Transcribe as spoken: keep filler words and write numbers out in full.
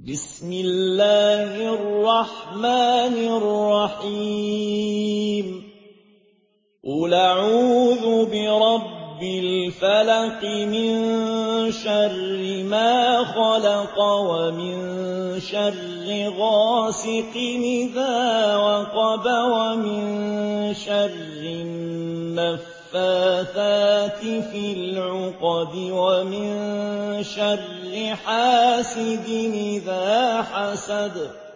بسم الله الرحمن الرحيم قل أعوذ برب الفلق من شر ما خلق ومن شر غاسق إذا وقب ومن شر النفاثات في العقد ومن شر حاسد إذا حسد